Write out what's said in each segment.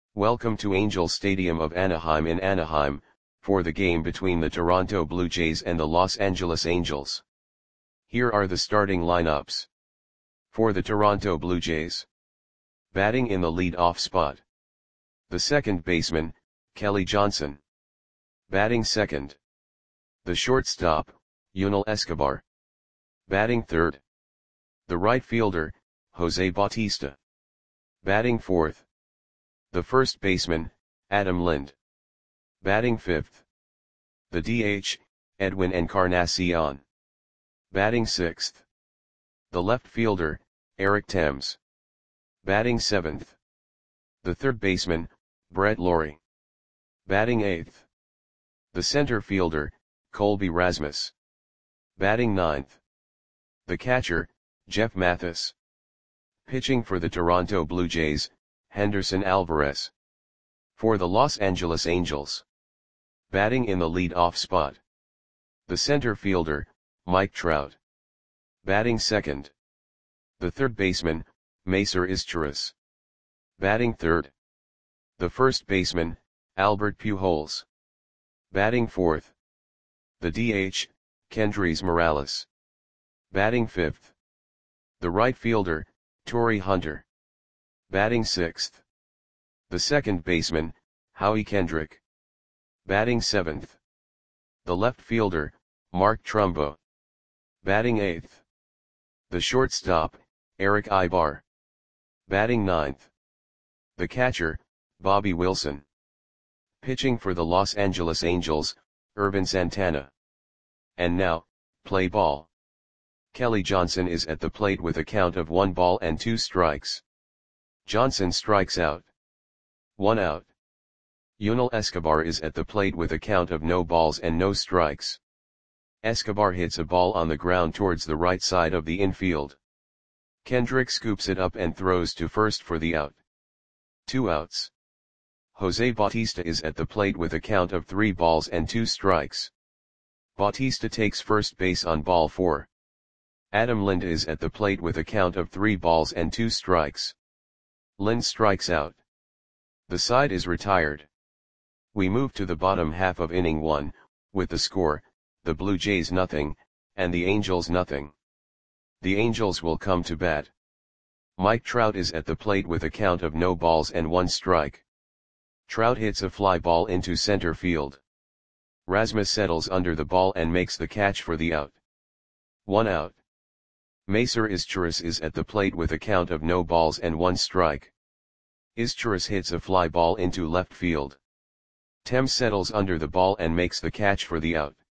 Welcome to Angels Stadium of Anaheim in Anaheim, for the game between the Toronto Blue Jays and the Los Angeles Angels. Here are the starting lineups. For the Toronto Blue Jays. Batting in the lead-off spot. The second baseman, Kelly Johnson. Batting second. The shortstop, Yunel Escobar. Batting third. The right fielder, Jose Bautista. Batting fourth. The first baseman, Adam Lind. Batting fifth. The DH, Edwin Encarnacion. Batting sixth. The left fielder, Eric Thames. Batting seventh. The third baseman, Brett Lawrie. Batting eighth. The center fielder, Colby Rasmus. Batting ninth. The catcher, Jeff Mathis. Pitching for the Toronto Blue Jays, Henderson Alvarez. For the Los Angeles Angels. Batting in the lead-off spot. The center fielder, Mike Trout. Batting second. The third baseman, Macer Izturis. Batting third. The first baseman, Albert Pujols. Batting fourth. The DH, Kendrys Morales. Batting fifth. The right fielder, Torii Hunter. Batting sixth. The second baseman, Howie Kendrick. Batting seventh. The left fielder, Mark Trumbo. Batting eighth. The shortstop, Eric Aybar. Batting ninth. The catcher, Bobby Wilson. Pitching for the Los Angeles Angels, Ervin Santana. And now, play ball. Kelly Johnson is at the plate with a count of 1 ball and 2 strikes. Johnson strikes out. 1 out. Yunel Escobar is at the plate with a count of no balls and no strikes. Escobar hits a ball on the ground towards the right side of the infield. Kendrick scoops it up and throws to first for the out. 2 outs. Jose Bautista is at the plate with a count of 3 balls and 2 strikes. Bautista takes first base on ball 4. Adam Lind is at the plate with a count of 3 balls and 2 strikes. Lind strikes out. The side is retired. We move to the bottom half of inning 1, with the score, the Blue Jays nothing, and the Angels nothing. The Angels will come to bat. Mike Trout is at the plate with a count of no balls and 1 strike. Trout hits a fly ball into center field. Rasmus settles under the ball and makes the catch for the out. 1 out. Macer Izturis is at the plate with a count of no balls and 1 strike. Izturis hits a fly ball into left field. Thames settles under the ball and makes the catch for the out.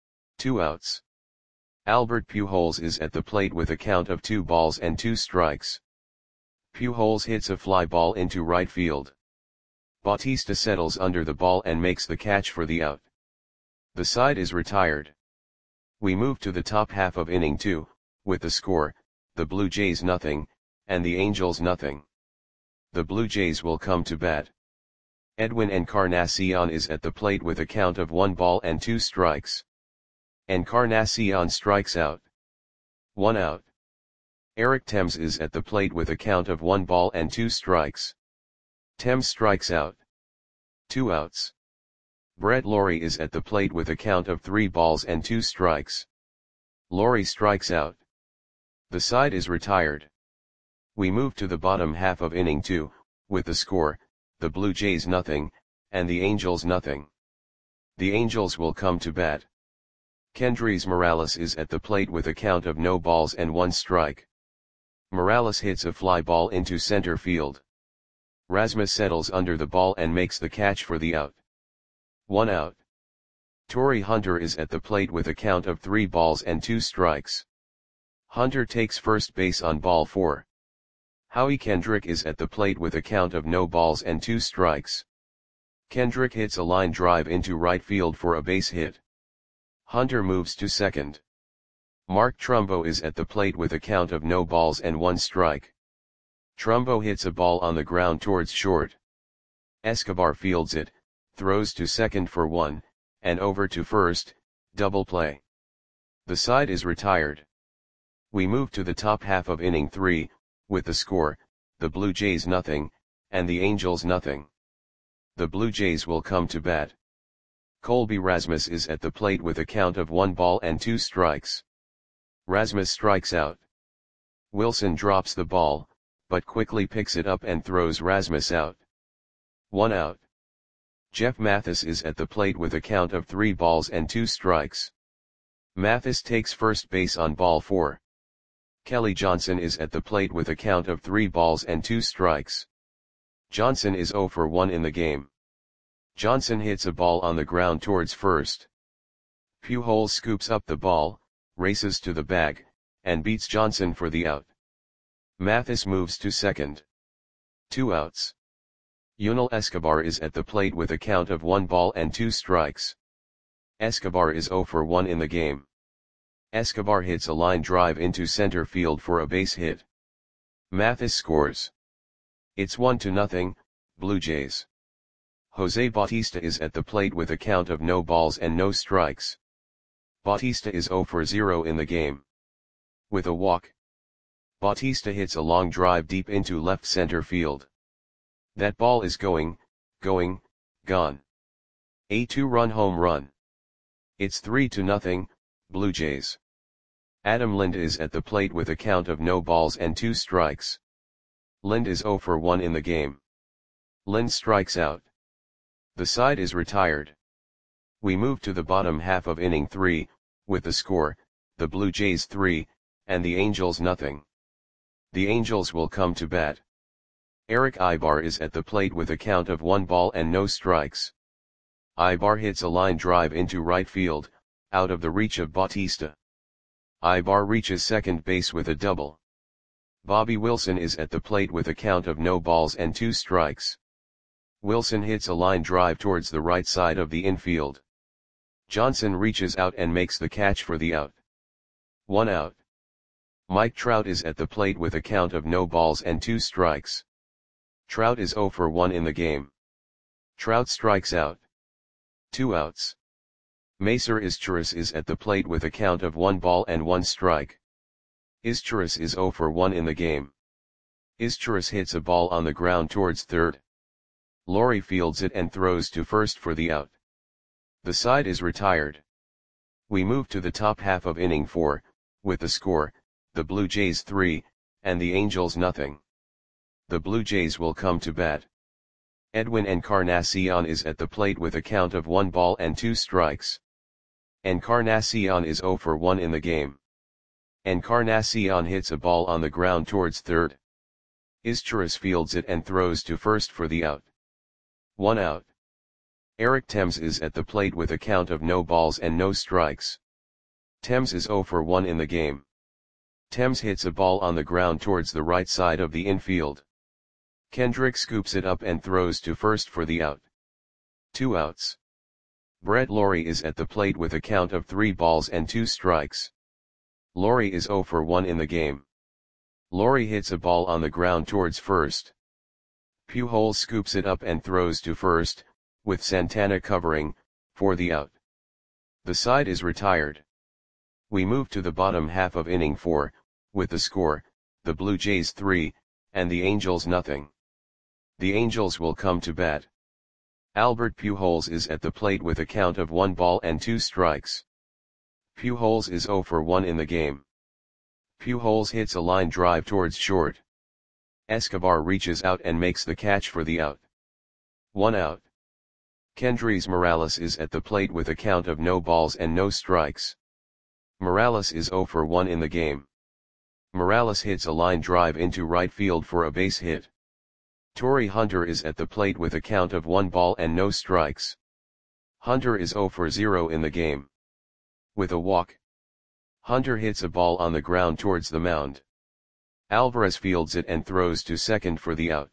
2 outs. Albert Pujols is at the plate with a count of 2 balls and 2 strikes. Pujols hits a fly ball into right field. Bautista settles under the ball and makes the catch for the out. The side is retired. We move to the top half of inning 2, with the score, the Blue Jays nothing, and the Angels nothing. The Blue Jays will come to bat. Edwin Encarnacion is at the plate with a count of 1 ball and 2 strikes. Encarnacion strikes out. 1 out. Eric Thames is at the plate with a count of 1 ball and 2 strikes. Thames strikes out. 2 outs. Brett Lawrie is at the plate with a count of 3 balls and 2 strikes. Lawrie strikes out. The side is retired. We move to the bottom half of inning 2, with the score, the Blue Jays nothing, and the Angels nothing. The Angels will come to bat. Kendrys Morales is at the plate with a count of no balls and 1 strike. Morales hits a fly ball into center field. Rasmus settles under the ball and makes the catch for the out. 1 out. Torii Hunter is at the plate with a count of 3 balls and 2 strikes. Hunter takes first base on ball 4. Howie Kendrick is at the plate with a count of no balls and 2 strikes. Kendrick hits a line drive into right field for a base hit. Hunter moves to second. Mark Trumbo is at the plate with a count of no balls and 1 strike. Trumbo hits a ball on the ground towards short. Escobar fields it, throws to second for 1, and over to first, double play. The side is retired. We move to the top half of inning 3, with the score, the Blue Jays nothing, and the Angels nothing. the Blue Jays will come to bat. Colby Rasmus is at the plate with a count of 1 ball and 2 strikes. Rasmus strikes out. Wilson drops the ball, but quickly picks it up and throws Rasmus out. 1 out. Jeff Mathis is at the plate with a count of 3 balls and 2 strikes. Mathis takes first base on ball 4. Kelly Johnson is at the plate with a count of 3 balls and 2 strikes. Johnson is 0 for 1 in the game. Johnson hits a ball on the ground towards first. Pujols scoops up the ball, races to the bag, and beats Johnson for the out. Mathis moves to second. 2 outs. Yunel Escobar is at the plate with a count of 1 ball and 2 strikes. Escobar is 0 for 1 in the game. Escobar hits a line drive into center field for a base hit. Mathis scores. It's 1-0, Blue Jays. Jose Bautista is at the plate with a count of no balls and no strikes. Bautista is 0 for 0 in the game. With a walk, Bautista hits a long drive deep into left center field. That ball is gone. A 2-run home run. It's 3-0, Blue Jays. Adam Lind is at the plate with a count of no balls and 2 strikes. Lind is 0 for 1 in the game. Lind strikes out. The side is retired. We move to the bottom half of inning 3, with the score, the Blue Jays 3, and the Angels 0. The Angels will come to bat. Eric Aybar is at the plate with a count of 1 ball and no strikes. Aybar hits a line drive into right field, out of the reach of Bautista. Aybar reaches second base with a double. Bobby Wilson is at the plate with a count of no balls and 2 strikes. Wilson hits a line drive towards the right side of the infield. Johnson reaches out and makes the catch for the out. 1 out. Mike Trout is at the plate with a count of no balls and 2 strikes. Trout is 0 for 1 in the game. Trout strikes out. 2 outs. Macer Izturis is at the plate with a count of 1 ball and 1 strike. Izturis is 0 for 1 in the game. Izturis hits a ball on the ground towards third. Laurie fields it and throws to first for the out. The side is retired. We move to the top half of inning 4, with the score, the Blue Jays 3, and the Angels 0. The Blue Jays will come to bat. Edwin Encarnacion is at the plate with a count of 1 ball and 2 strikes. Encarnacion is 0 for 1 in the game. Encarnacion hits a ball on the ground towards third. Izturis fields it and throws to first for the out. 1 out. Eric Thames is at the plate with a count of no balls and no strikes. Thames is 0 for 1 in the game. Thames hits a ball on the ground towards the right side of the infield. Kendrick scoops it up and throws to first for the out. 2 outs. Brett Lawrie is at the plate with a count of 3 balls and 2 strikes. Lawrie is 0 for 1 in the game. Lawrie hits a ball on the ground towards first. Pujols scoops it up and throws to first, with Santana covering, for the out. The side is retired. We move to the bottom half of inning 4, with the score, the Blue Jays 3, and the Angels 0. The Angels will come to bat. Albert Pujols is at the plate with a count of 1 ball and 2 strikes. Pujols is 0 for 1 in the game. Pujols hits a line drive towards short. Escobar reaches out and makes the catch for the out. 1 out. Kendrys Morales is at the plate with a count of no balls and no strikes. Morales is 0 for 1 in the game. Morales hits a line drive into right field for a base hit. Torrey Hunter is at the plate with a count of 1 ball and no strikes. Hunter is 0 for 0 in the game. With a walk, Hunter hits a ball on the ground towards the mound. Alvarez fields it and throws to second for the out.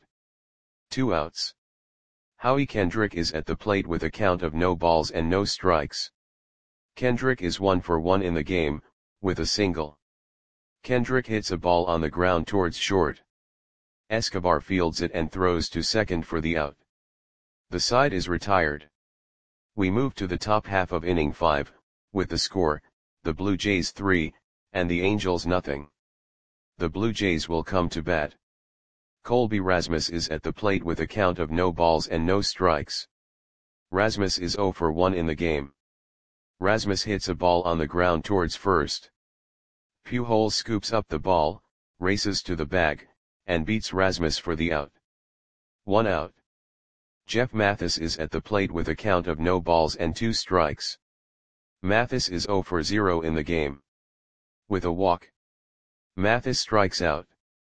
2 outs. Howie Kendrick is at the plate with a count of no balls and no strikes. Kendrick is 1 for 1 in the game, with a single. Kendrick hits a ball on the ground towards short. Escobar fields it and throws to second for the out. The side is retired. We move to the top half of inning 5, with the score, the Blue Jays 3, and the Angels 0. The Blue Jays will come to bat. Colby Rasmus is at the plate with a count of no balls and no strikes. Rasmus is 0 for 1 in the game. Rasmus hits a ball on the ground towards first. Pujols scoops up the ball, races to the bag, and beats Rasmus for the out. 1 out. Jeff Mathis is at the plate with a count of no balls and 2 strikes. Mathis is 0 for 0 in the game. With a walk, Mathis strikes out.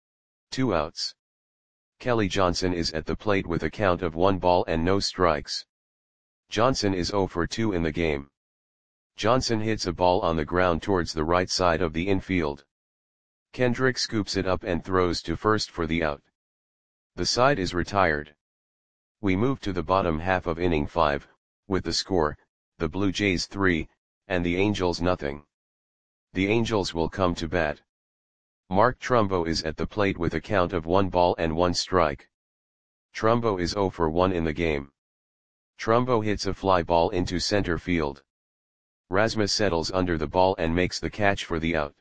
2 outs. Kelly Johnson is at the plate with a count of 1 ball and no strikes. Johnson is 0 for 2 in the game. Johnson hits a ball on the ground towards the right side of the infield. Kendrick scoops it up and throws to first for the out. The side is retired. We move to the bottom half of inning 5, with the score, the Blue Jays 3, and the Angels nothing. The Angels will come to bat. Mark Trumbo is at the plate with a count of 1 ball and 1 strike. Trumbo is 0 for 1 in the game. Trumbo hits a fly ball into center field. Rasmus settles under the ball and makes the catch for the out.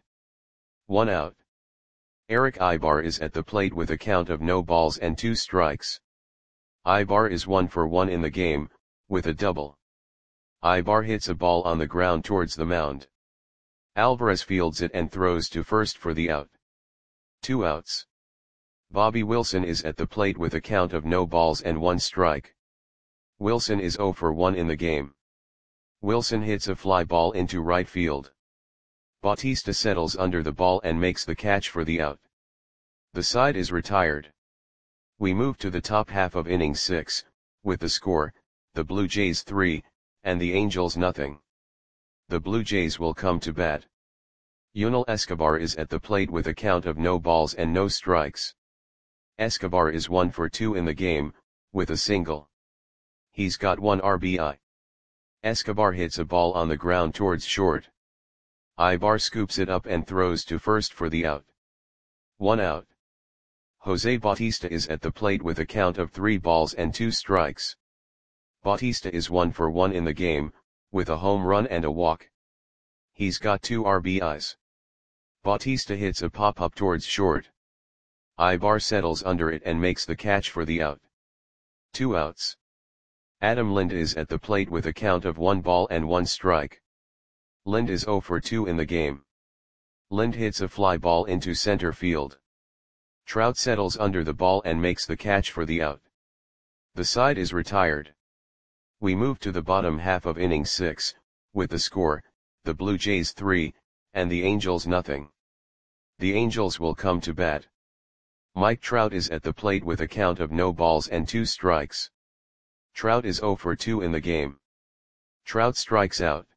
1 out. Erick Aybar is at the plate with a count of no balls and 2 strikes. Aybar is 1 for 1 in the game, with a double. Aybar hits a ball on the ground towards the mound. Alvarez fields it and throws to first for the out. 2 outs. Bobby Wilson is at the plate with a count of no balls and 1 strike. Wilson is 0 for 1 in the game. Wilson hits a fly ball into right field. Bautista settles under the ball and makes the catch for the out. The side is retired. We move to the top half of inning 6, with the score, the Blue Jays 3, and the Angels nothing. The Blue Jays will come to bat. Yunel Escobar is at the plate with a count of no balls and no strikes. Escobar is 1 for 2 in the game, with a single. He's got 1 RBI. Escobar hits a ball on the ground towards short. Aybar scoops it up and throws to first for the out. 1 out. Jose Bautista is at the plate with a count of 3 balls and 2 strikes. Bautista is 1 for 1 in the game, with a home run and a walk. He's got 2 RBIs. Bautista hits a pop-up towards short. Aybar settles under it and makes the catch for the out. 2 outs. Adam Lind is at the plate with a count of 1 ball and 1 strike. Lind is 0 for 2 in the game. Lind hits a fly ball into center field. Trout settles under the ball and makes the catch for the out. The side is retired. We move to the bottom half of inning 6, with the score, the Blue Jays 3, and the Angels nothing. The Angels will come to bat. Mike Trout is at the plate with a count of no balls and 2 strikes. Trout is 0 for 2 in the game. Trout strikes out.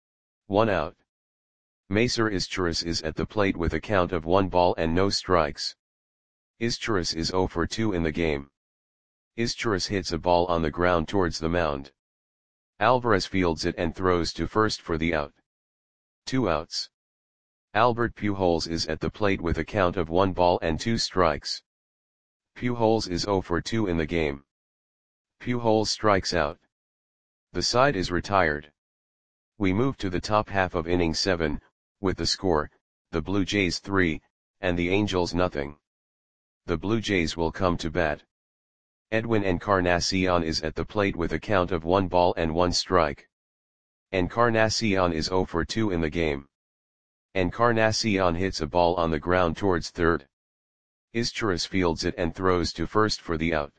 1 out. Macer Izturis is at the plate with a count of 1 ball and no strikes. Izturis is 0 for 2 in the game. Izturis hits a ball on the ground towards the mound. Alvarez fields it and throws to first for the out. 2 outs. Albert Pujols is at the plate with a count of 1 ball and 2 strikes. Pujols is 0 for 2 in the game. Pujols strikes out. The side is retired. We move to the top half of inning 7, with the score, the Blue Jays 3, and the Angels nothing. The Blue Jays will come to bat. Edwin Encarnacion is at the plate with a count of 1 ball and 1 strike. Encarnacion is 0 for 2 in the game. Encarnacion hits a ball on the ground towards third. Izturis fields it and throws to first for the out.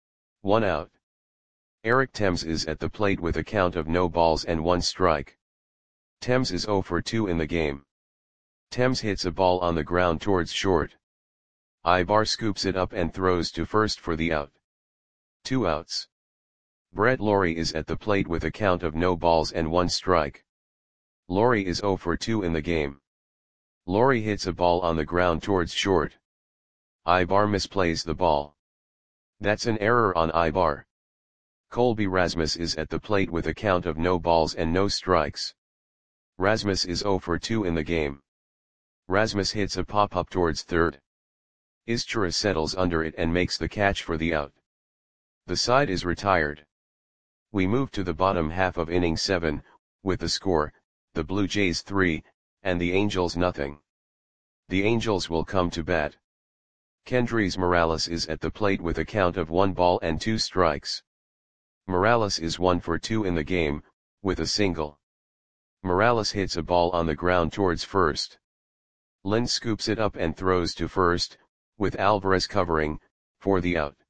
1 out. Eric Thames is at the plate with a count of no balls and 1 strike. Thames is 0 for 2 in the game. Thames hits a ball on the ground towards short. Aybar scoops it up and throws to first for the out. 2 outs. Brett Lawrie is at the plate with a count of no balls and 1 strike. Lawrie is 0 for 2 in the game. Lawrie hits a ball on the ground towards short. Aybar misplays the ball. That's an error on Aybar. Colby Rasmus is at the plate with a count of no balls and no strikes. Rasmus is 0 for 2 in the game. Rasmus hits a pop-up towards third. Izturis settles under it and makes the catch for the out. The side is retired. We move to the bottom half of inning 7, with the score, the Blue Jays 3, and the Angels nothing. The Angels will come to bat. Kendrys Morales is at the plate with a count of 1 ball and 2 strikes. Morales is 1 for 2 in the game, with a single. Morales hits a ball on the ground towards first. Lind scoops it up and throws to first, with Alvarez covering, for the out.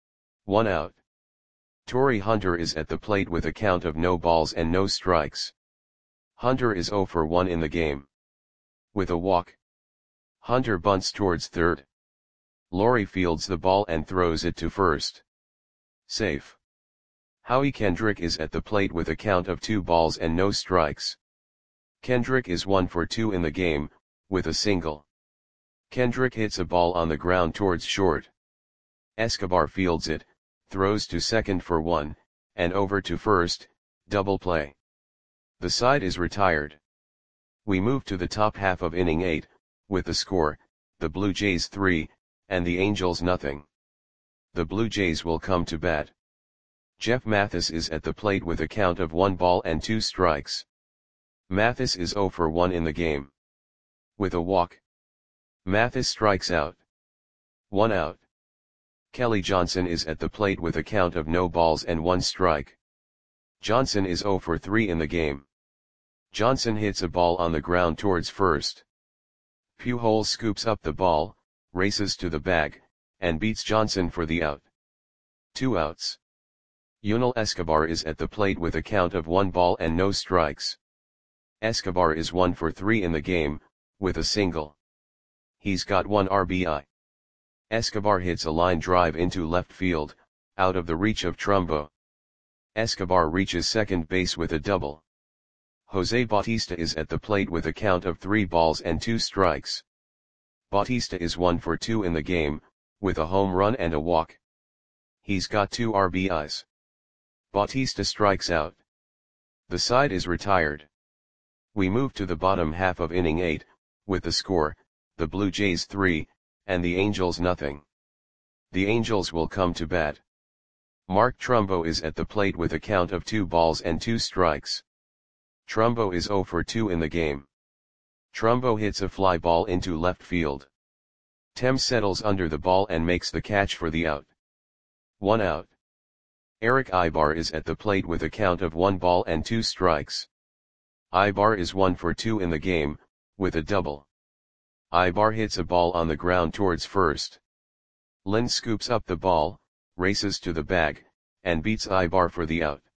1 out. Torii Hunter is at the plate with a count of no balls and no strikes. Hunter is 0 for 1 in the game. With a walk. Hunter bunts towards third. Laurie fields the ball and throws it to first. Safe. Howie Kendrick is at the plate with a count of 2 balls and no strikes. Kendrick is 1 for 2 in the game, with a single. Kendrick hits a ball on the ground towards short. Escobar fields it, throws to second for 1, and over to first, double play. The side is retired. We move to the top half of inning 8, with the score, the Blue Jays 3, and the Angels nothing. The Blue Jays will come to bat. Jeff Mathis is at the plate with a count of 1 ball and 2 strikes. Mathis is 0 for 1 in the game. With a walk. Mathis strikes out. 1 out. Kelly Johnson is at the plate with a count of no balls and 1 strike. Johnson is 0 for 3 in the game. Johnson hits a ball on the ground towards first. Pujols scoops up the ball, races to the bag, and beats Johnson for the out. 2 outs. Yunel Escobar is at the plate with a count of 1 ball and no strikes. Escobar is 1 for 3 in the game, with a single. He's got 1 RBI. Escobar hits a line drive into left field, out of the reach of Trumbo. Escobar reaches second base with a double. Jose Bautista is at the plate with a count of 3 balls and 2 strikes. Bautista is 1 for 2 in the game, with a home run and a walk. He's got 2 RBIs. Bautista strikes out. The side is retired. We move to the bottom half of inning 8, with the score, the Blue Jays 3, and the Angels nothing. The Angels will come to bat. Mark Trumbo is at the plate with a count of 2 balls and 2 strikes. Trumbo is 0 for 2 in the game. Trumbo hits a fly ball into left field. Thames settles under the ball and makes the catch for the out. 1 out. Eric Ibar is at the plate with a count of 1 ball and 2 strikes. Ibar is 1 for 2 in the game, with a double. Ibar hits a ball on the ground towards first. Lind scoops up the ball, races to the bag, and beats Ibar for the out.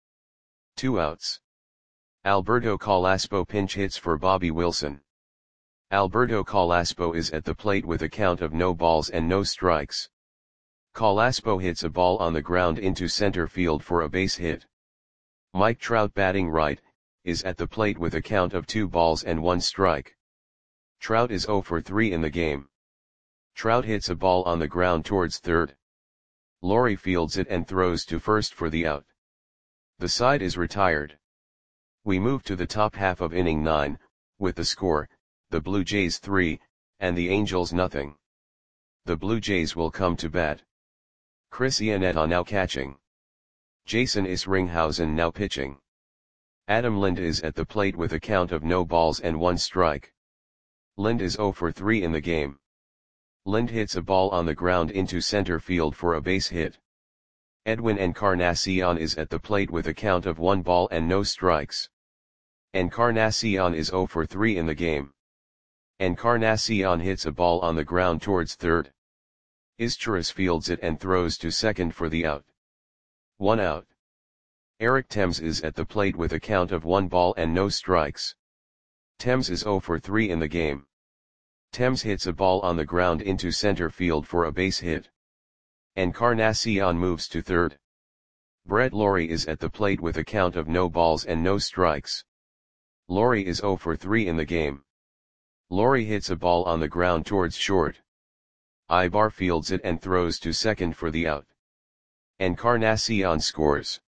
2 outs. Alberto Calaspo pinch hits for Bobby Wilson. Alberto Calaspo is at the plate with a count of no balls and no strikes. Calaspo hits a ball on the ground into center field for a base hit. Mike Trout batting right, is at the plate with a count of 2 balls and 1 strike. Trout is 0 for 3 in the game. Trout hits a ball on the ground towards third. Laurie fields it and throws to first for the out. The side is retired. We move to the top half of inning 9, with the score, the Blue Jays 3, and the Angels nothing. The Blue Jays will come to bat. Chris Iannetta now catching. Jason Isringhausen now pitching. Adam Lind is at the plate with a count of no balls and 1 strike. Lind is 0 for 3 in the game. Lind hits a ball on the ground into center field for a base hit. Edwin Encarnacion is at the plate with a count of 1 ball and no strikes. Encarnacion is 0 for 3 in the game. Encarnacion hits a ball on the ground towards third. Izturis fields it and throws to second for the out. 1 out. Eric Thames is at the plate with a count of 1 ball and no strikes. Thames is 0 for 3 in the game. Thames hits a ball on the ground into center field for a base hit. Encarnacion moves to third. Brett Laurie is at the plate with a count of no balls and no strikes. Laurie is 0 for 3 in the game. Laurie hits a ball on the ground towards short. Ibar fields it and throws to second for the out. Encarnacion scores.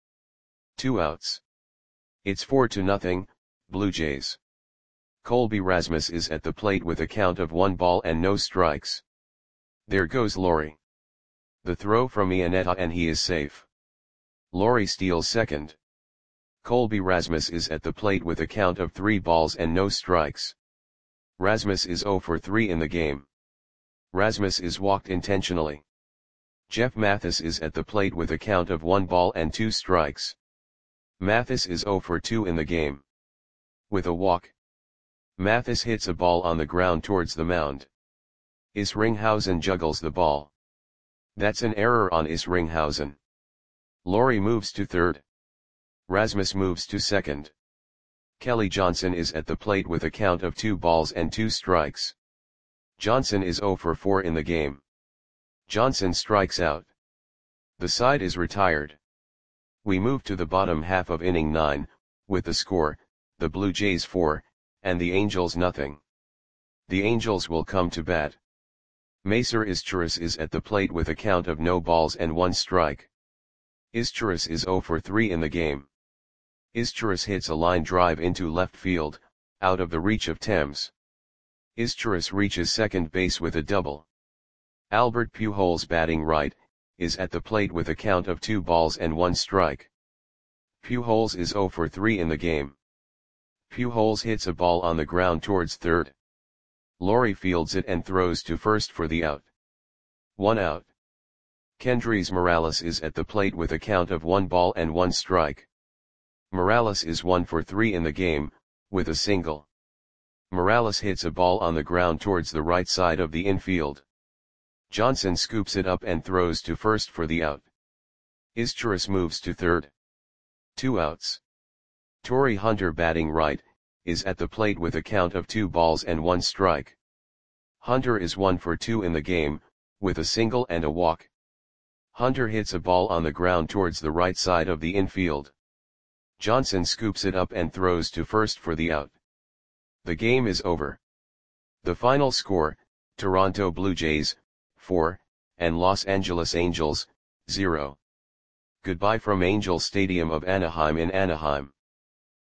2 outs. It's 4-0, Blue Jays. Colby Rasmus is at the plate with a count of 1 ball and no strikes. There goes Laurie. The throw from Iannetta and he is safe. Laurie steals second. Colby Rasmus is at the plate with a count of 3 balls and no strikes. Rasmus is 0 for 3 in the game. Rasmus is walked intentionally. Jeff Mathis is at the plate with a count of 1 ball and 2 strikes. Mathis is 0 for 2 in the game. With a walk, Mathis hits a ball on the ground towards the mound. Isringhausen juggles the ball. That's an error on Isringhausen. Laurie moves to third. Rasmus moves to second. Kelly Johnson is at the plate with a count of 2 balls and 2 strikes. Johnson is 0 for 4 in the game. Johnson strikes out. The side is retired. We move to the bottom half of inning 9, with the score, the Blue Jays 4, and the Angels nothing. The Angels will come to bat. Macer Izturis is at the plate with a count of no balls and 1 strike. Izturis is 0 for 3 in the game. Izturis hits a line drive into left field, out of the reach of Thames. Izturis reaches second base with a double. Albert Pujols, batting right, is at the plate with a count of 2 balls and 1 strike. Pujols is 0 for 3 in the game. Pujols hits a ball on the ground towards third. Laurie fields it and throws to first for the out. 1 out. Kendrys Morales is at the plate with a count of 1 ball and 1 strike. Morales is 1 for 3 in the game, with a single. Morales hits a ball on the ground towards the right side of the infield. Johnson scoops it up and throws to first for the out. Izturis moves to third. 2 outs. Torii Hunter, batting right, is at the plate with a count of 2 balls and 1 strike. Hunter is 1 for 2 in the game, with a single and a walk. Hunter hits a ball on the ground towards the right side of the infield. Johnson scoops it up and throws to first for the out. The game is over. The final score, Toronto Blue Jays, 4, and Los Angeles Angels, 0. Goodbye from Angel Stadium of Anaheim in Anaheim.